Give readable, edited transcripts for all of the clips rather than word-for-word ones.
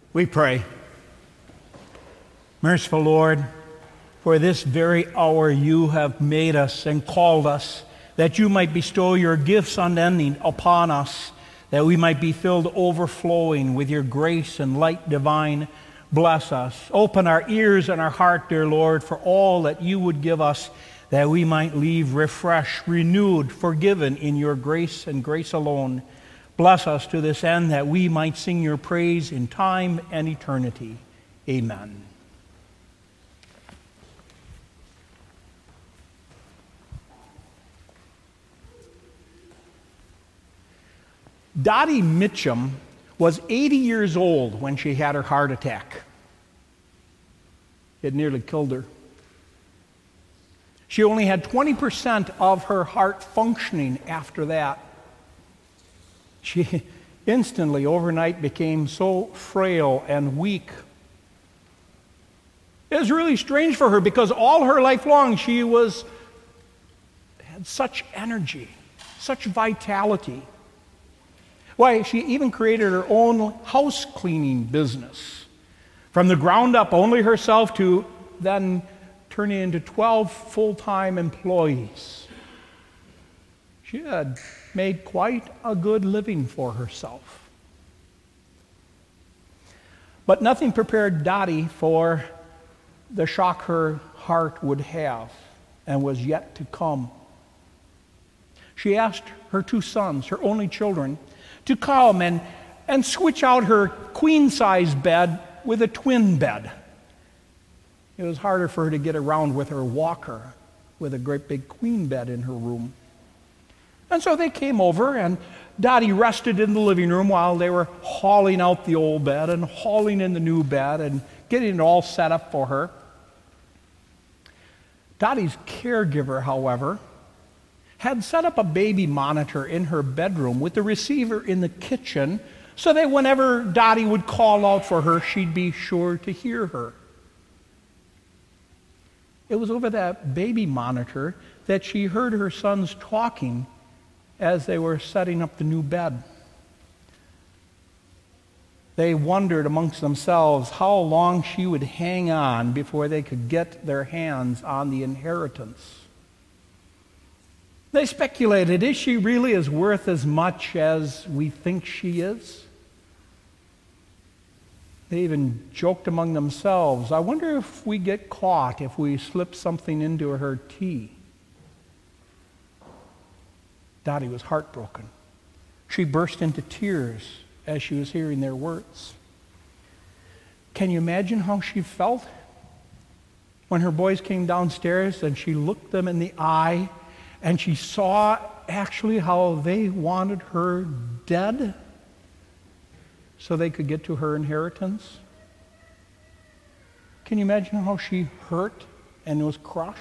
We pray. Merciful Lord, for this very hour you have made us and called us, that you might bestow your gifts unending upon us, that we might be filled overflowing with your grace and light divine. Bless us. Open our ears and our heart, dear Lord, for all that you would give us, that we might leave refreshed, renewed, forgiven in your grace and grace alone. Bless us to this end, that we might sing your praise in time and eternity. Amen. Dottie Mitchum was 80 years old when she had her heart attack. It nearly killed her. She only had 20% of her heart functioning after that. She instantly, overnight, became so frail and weak. It was really strange for her because all her life long she had such energy, such vitality. Why, she even created her own house cleaning business. From the ground up, only herself, to then turning into 12 full-time employees. She had made quite a good living for herself. But nothing prepared Dottie for the shock her heart would have and was yet to come. She asked her two sons, her only children, to come and switch out her queen-size bed with a twin bed. It was harder for her to get around with her walker, with a great big queen bed in her room. And so they came over, and Dottie rested in the living room while they were hauling out the old bed and hauling in the new bed and getting it all set up for her. Dottie's caregiver, however, had set up a baby monitor in her bedroom with the receiver in the kitchen so that whenever Dottie would call out for her, she'd be sure to hear her. It was over that baby monitor that she heard her sons talking as they were setting up the new bed. They wondered amongst themselves how long she would hang on before they could get their hands on the inheritance. They speculated, is she really as worth as much as we think she is? They even joked among themselves, I wonder if we get caught if we slip something into her tea. Dottie was heartbroken. She burst into tears as she was hearing their words. Can you imagine how she felt when her boys came downstairs and she looked them in the eye and she saw actually how they wanted her dead so they could get to her inheritance? Can you imagine how she hurt and was crushed?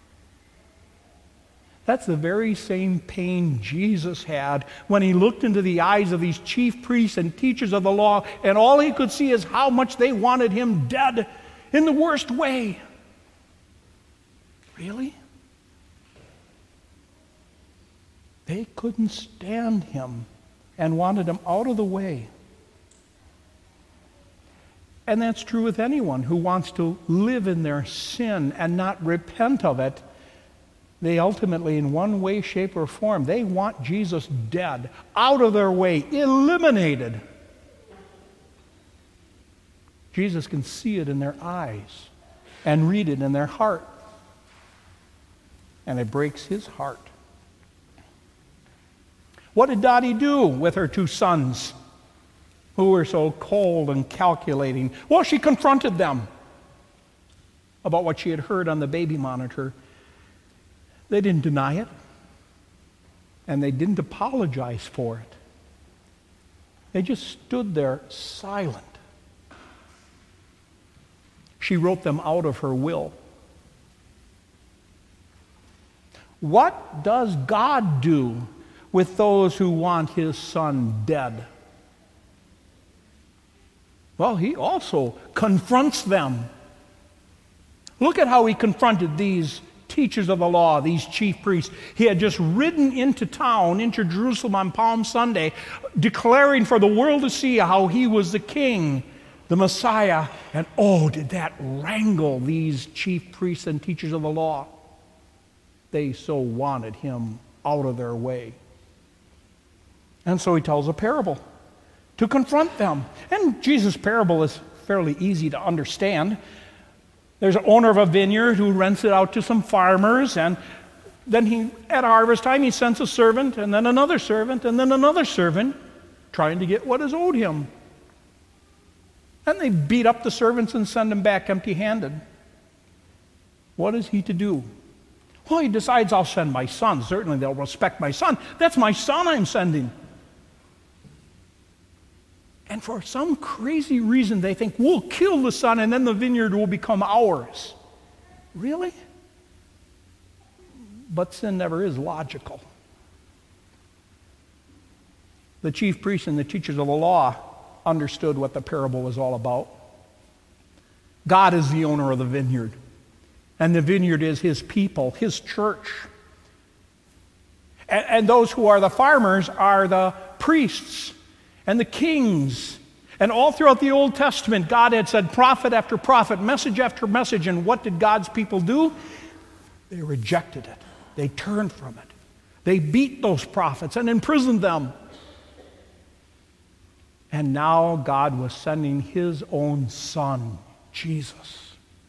That's the very same pain Jesus had when he looked into the eyes of these chief priests and teachers of the law, and all he could see is how much they wanted him dead in the worst way. Really? They couldn't stand him and wanted him out of the way. And that's true with anyone who wants to live in their sin and not repent of it. They ultimately, in one way, shape, or form, they want Jesus dead, out of their way, eliminated. Jesus can see it in their eyes and read it in their heart. And it breaks his heart. What did Dottie do with her two sons who were so cold and calculating? Well, she confronted them about what she had heard on the baby monitor. They didn't deny it, and they didn't apologize for it. They just stood there silent. She wrote them out of her will. What does God do with those who want his son dead? Well, he also confronts them. Look at how he confronted these teachers of the law, these chief priests. He had just ridden into town, into Jerusalem on Palm Sunday, declaring for the world to see how he was the king the Messiah, and oh, did that wrangle these chief priests and teachers of the law. They so wanted him out of their way. And so he tells a parable to confront them. And Jesus' parable is fairly easy to understand. There's an owner of a vineyard who rents it out to some farmers, and then at harvest time, he sends a servant, and then another servant, and then another servant, trying to get what is owed him. And they beat up the servants and send them back empty-handed. What is he to do? Well, he decides, I'll send my son. Certainly they'll respect my son. That's my son I'm sending. And for some crazy reason, they think, we'll kill the son and then the vineyard will become ours. Really? But sin never is logical. The chief priests and the teachers of the law understood what the parable was all about. God is the owner of the vineyard, and the vineyard is his people, his church. And those who are the farmers are the priests and the kings. And all throughout the Old Testament, God had said prophet after prophet, message after message, and what did God's people do? They rejected it. They turned from it. They beat those prophets and imprisoned them. And now God was sending his own son, Jesus.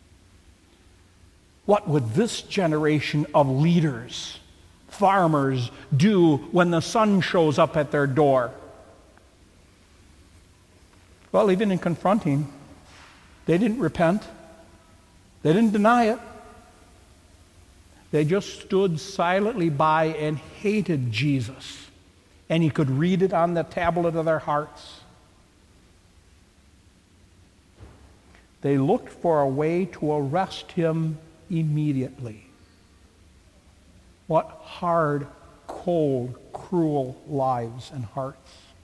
What would this generation of leaders, farmers, do when the son shows up at their door? Well, even in confronting, they didn't repent. They didn't deny it. They just stood silently by and hated Jesus. And you could read it on the tablet of their hearts. They looked for a way to arrest him immediately. What hard, cold, cruel lives and hearts.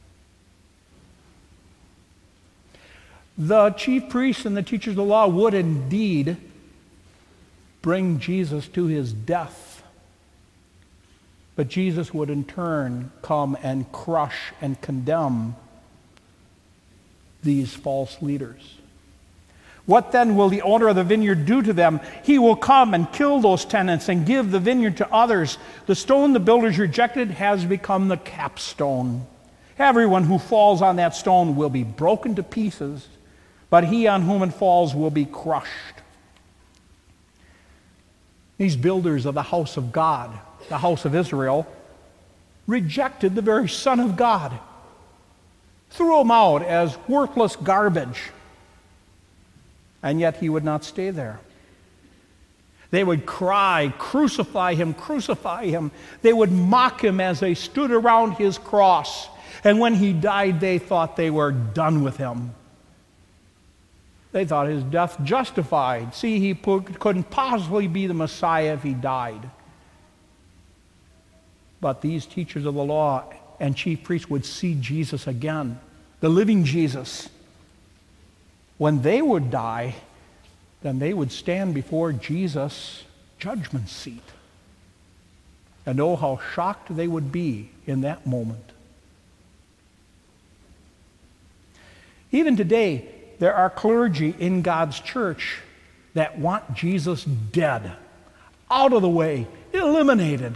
The chief priests and the teachers of the law would indeed bring Jesus to his death. But Jesus would in turn come and crush and condemn these false leaders. What then will the owner of the vineyard do to them? He will come and kill those tenants and give the vineyard to others. The stone the builders rejected has become the capstone. Everyone who falls on that stone will be broken to pieces, but he on whom it falls will be crushed. These builders of the house of God, the house of Israel, rejected the very Son of God, threw him out as worthless garbage. And yet he would not stay there. They would cry, crucify him, crucify him. They would mock him as they stood around his cross. And when he died, they thought they were done with him. They thought his death justified. See, he couldn't possibly be the Messiah if he died. But these teachers of the law and chief priests would see Jesus again, the living Jesus. When they would die, then they would stand before Jesus' judgment seat. And oh, how shocked they would be in that moment. Even today, there are clergy in God's church that want Jesus dead, out of the way, eliminated.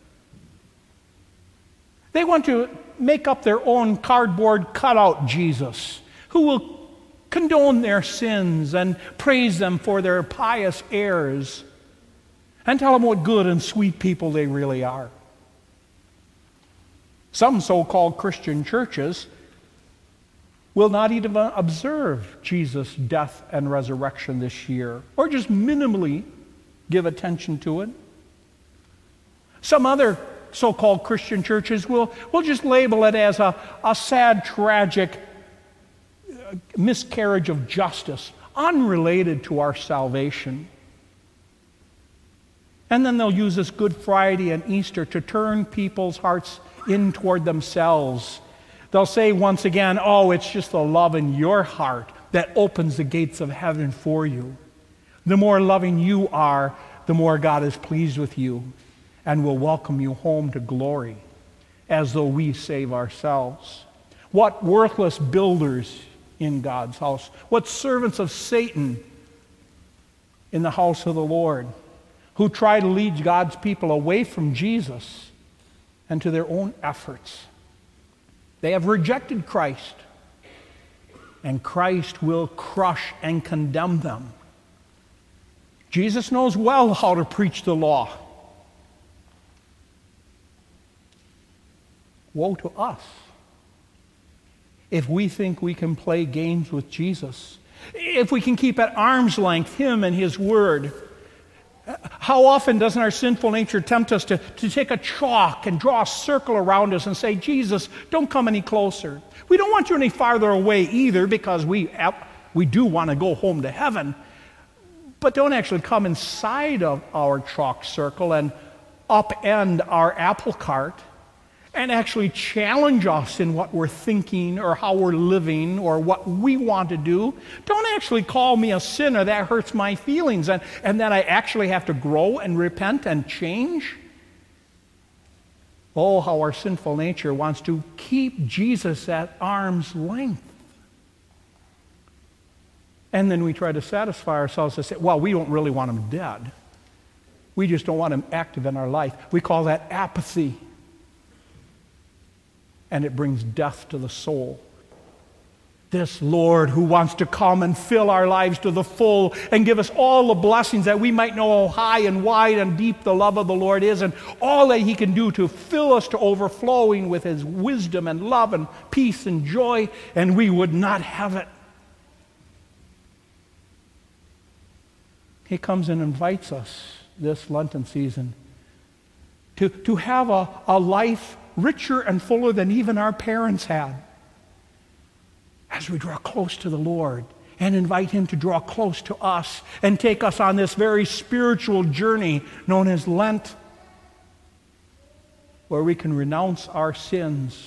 They want to make up their own cardboard cutout Jesus, who will condone their sins and praise them for their pious airs and tell them what good and sweet people they really are. Some so-called Christian churches will not even observe Jesus' death and resurrection this year, or just minimally give attention to it. Some other so-called Christian churches will just label it as a sad, tragic miscarriage of justice, unrelated to our salvation. And then they'll use this Good Friday and Easter to turn people's hearts in toward themselves. They'll say once again, oh, it's just the love in your heart that opens the gates of heaven for you. The more loving you are, the more God is pleased with you and will welcome you home to glory, as though we save ourselves. What worthless builders in God's house? What servants of Satan in the house of the Lord, who try to lead God's people away from Jesus and to their own efforts? They have rejected Christ, and Christ will crush and condemn them. Jesus knows well how to preach the law. Woe to us if we think we can play games with Jesus, if we can keep at arm's length Him and His Word. How often doesn't our sinful nature tempt us to take a chalk and draw a circle around us and say, Jesus, don't come any closer. We don't want you any farther away either, because we do want to go home to heaven. But don't actually come inside of our chalk circle and upend our apple cart and actually challenge us in what we're thinking or how we're living or what we want to do. Don't actually call me a sinner. That hurts my feelings. And then I actually have to grow and repent and change. Oh, how our sinful nature wants to keep Jesus at arm's length. And then we try to satisfy ourselves and say, well, we don't really want Him dead. We just don't want Him active in our life. We call that apathy. And it brings death to the soul. This Lord who wants to come and fill our lives to the full and give us all the blessings that we might know how high and wide and deep the love of the Lord is, and all that He can do to fill us to overflowing with His wisdom and love and peace and joy, and we would not have it. He comes and invites us this Lenten season to have a life richer and fuller than even our parents had, as we draw close to the Lord and invite Him to draw close to us and take us on this very spiritual journey known as Lent, where we can renounce our sins.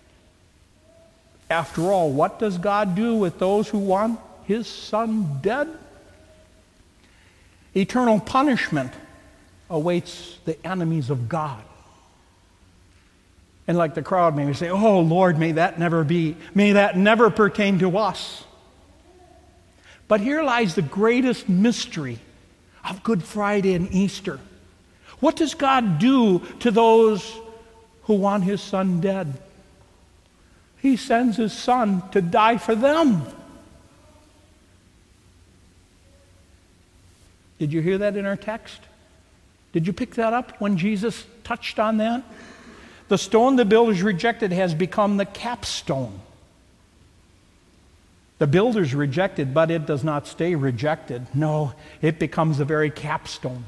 After all, what does God do with those who want His Son dead? Eternal punishment awaits the enemies of God. And like the crowd, may we say, oh, Lord, may that never be. May that never pertain to us. But here lies the greatest mystery of Good Friday and Easter. What does God do to those who want His Son dead? He sends His Son to die for them. Did you hear that in our text? Did you pick that up when Jesus touched on that? The stone the builders rejected has become the capstone. The builders rejected, but it does not stay rejected. No, it becomes the very capstone.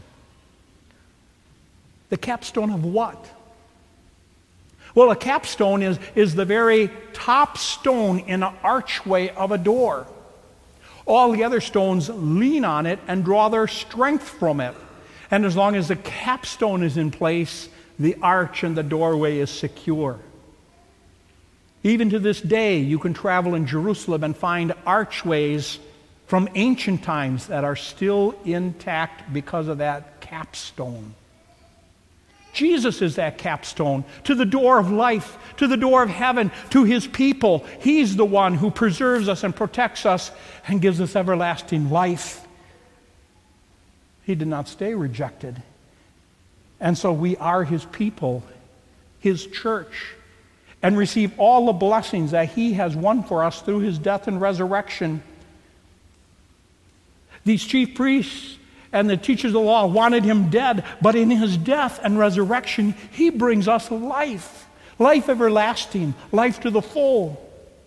The capstone of what? Well, a capstone is the very top stone in an archway of a door. All the other stones lean on it and draw their strength from it. And as long as the capstone is in place, the arch and the doorway is secure. Even to this day, you can travel in Jerusalem and find archways from ancient times that are still intact because of that capstone. Jesus is that capstone to the door of life, to the door of heaven, to His people. He's the one who preserves us and protects us and gives us everlasting life. He did not stay rejected. And so we are His people, His church, and receive all the blessings that He has won for us through His death and resurrection. These chief priests and the teachers of the law wanted Him dead, but in His death and resurrection, He brings us life, life everlasting, life to the full.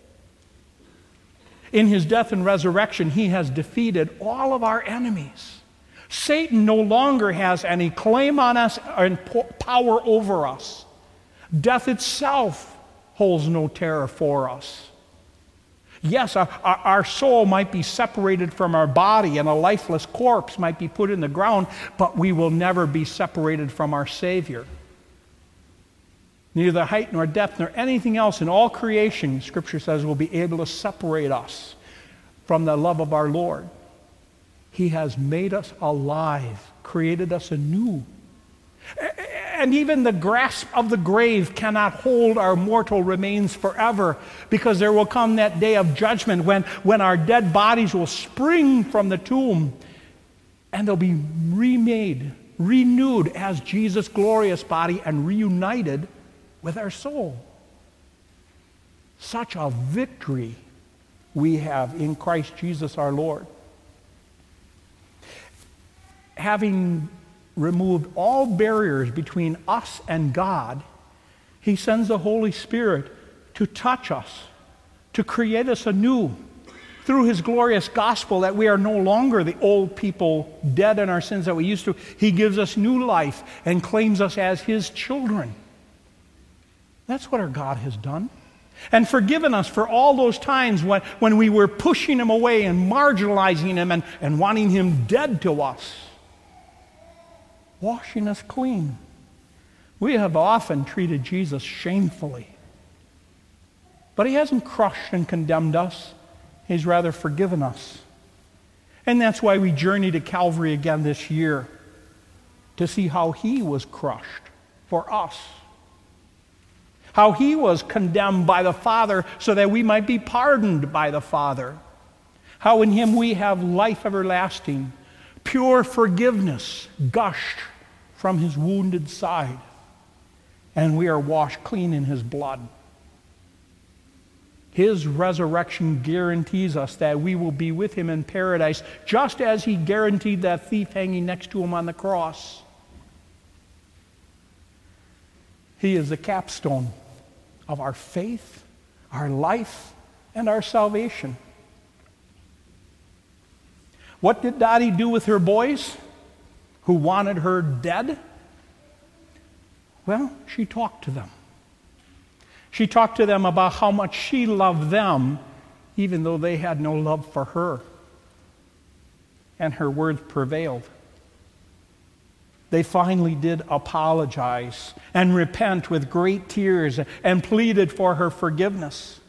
In His death and resurrection, He has defeated all of our enemies. Satan no longer has any claim on us and power over us. Death itself holds no terror for us. Yes, our soul might be separated from our body and a lifeless corpse might be put in the ground, but we will never be separated from our Savior. Neither height nor depth nor anything else in all creation, Scripture says, will be able to separate us from the love of our Lord. He has made us alive, created us anew. And even the grasp of the grave cannot hold our mortal remains forever, because there will come that day of judgment when our dead bodies will spring from the tomb and they'll be remade, renewed as Jesus' glorious body and reunited with our soul. Such a victory we have in Christ Jesus our Lord. Having removed all barriers between us and God, he sends the Holy Spirit to touch us, to create us anew through his glorious gospel, that we are no longer the old people dead in our sins that we used to. He gives us new life and claims us as his children. That's what our God has done. And forgiven us for all those times when we were pushing him away and marginalizing him and wanting him dead to us. Washing us clean. We have often treated Jesus shamefully. But he hasn't crushed and condemned us. He's rather forgiven us. And that's why we journey to Calvary again this year, to see how he was crushed for us. How he was condemned by the Father so that we might be pardoned by the Father. How in him we have life everlasting, pure forgiveness gushed from his wounded side, and we are washed clean in his blood. His resurrection guarantees us that we will be with him in paradise, just as he guaranteed that thief hanging next to him on the cross. He is the capstone of our faith, our life, and our salvation. What did Dottie do with her boys who wanted her dead? Well, she talked to them. She talked to them about how much she loved them, even though they had no love for her. And her words prevailed. They finally did apologize and repent with great tears and pleaded for her forgiveness.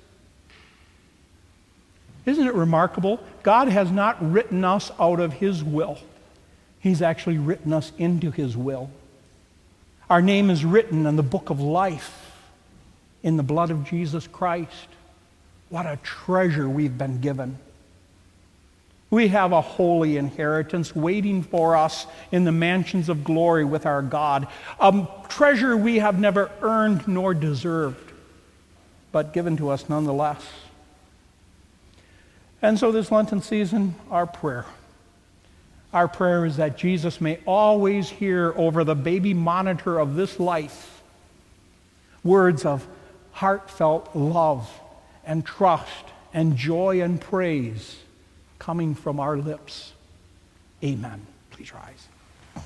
Isn't it remarkable? God has not written us out of his will. He's actually written us into his will. Our name is written in the book of life in the blood of Jesus Christ. What a treasure we've been given. We have a holy inheritance waiting for us in the mansions of glory with our God. A treasure we have never earned nor deserved, but given to us nonetheless. And so this Lenten season, our prayer is that Jesus may always hear over the baby monitor of this life words of heartfelt love and trust and joy and praise coming from our lips. Amen. Please rise.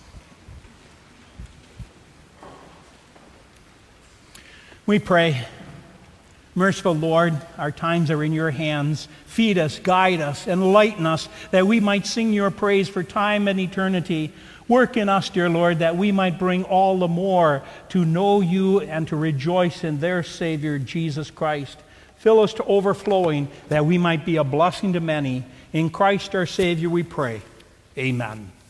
We pray, merciful Lord, our times are in your hands. Feed us, guide us, enlighten us, that we might sing your praise for time and eternity. Work in us, dear Lord, that we might bring all the more to know you and to rejoice in their Savior, Jesus Christ. Fill us to overflowing, that we might be a blessing to many. In Christ our Savior we pray. Amen.